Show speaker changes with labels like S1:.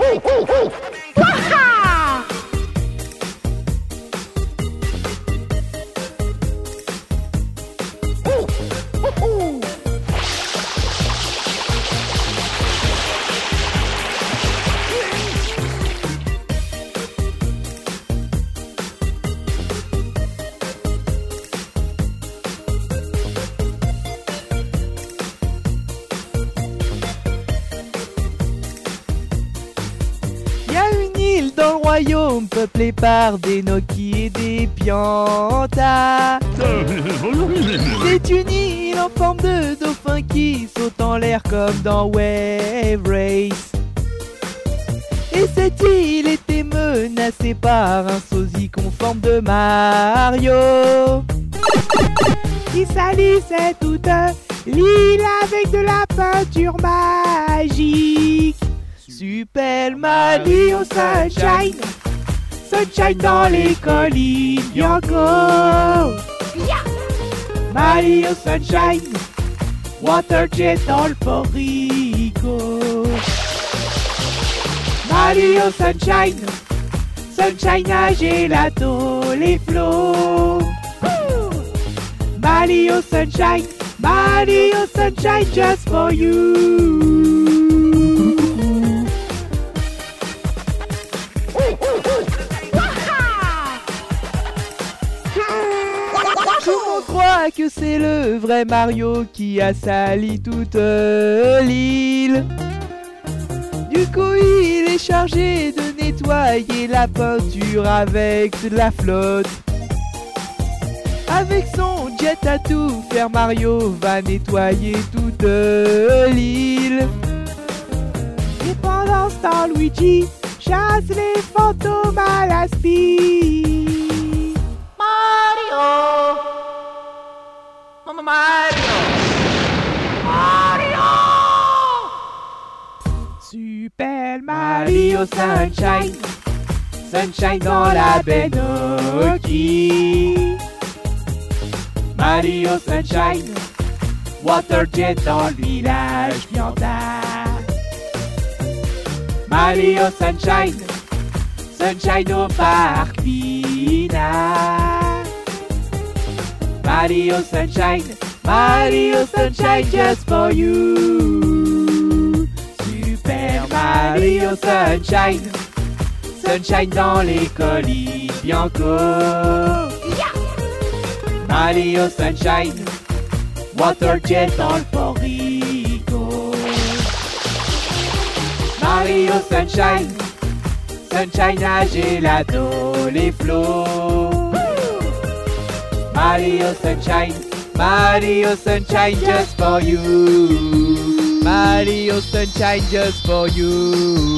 S1: Dans le royaume peuplé par des Noki et des Pianta. C'est une île en forme de dauphin qui saute en l'air comme dans Wave Race. Et cette île était menacée par un sosie conforme de Mario qui salissait toute l'île avec de la peinture magique. Super Mario Sunshine, Sunshine dans les collines Bianco. Mario Sunshine, Water Jet dans le Port Rico. Mario Sunshine, Sunshine à gelato les flots. Mario Sunshine, Mario Sunshine just for you. Tout le monde croit que c'est le vrai Mario qui a sali toute l'île. Du coup, il est chargé de nettoyer la peinture avec de la flotte. Avec son jet à tout faire, Mario va nettoyer toute l'île. Et pendant ce temps, Luigi chasse les fantômes à la spi. Mario! Super Mario Sunshine, Sunshine dans la baie Noki. Mario Sunshine, Water Jet dans le village Pianta. Mario Sunshine, Sunshine au parc Pina. Mario Sunshine, Mario Sunshine just for you. Super Mario Sunshine, Sunshine dans les collines Bianco. Mario Sunshine, Water Jet dans le Port Rico. Mario Sunshine, Sunshine à gelato les flots. Mario Sunshine, Mario Sunshine just for you. Mario Sunshine just for you.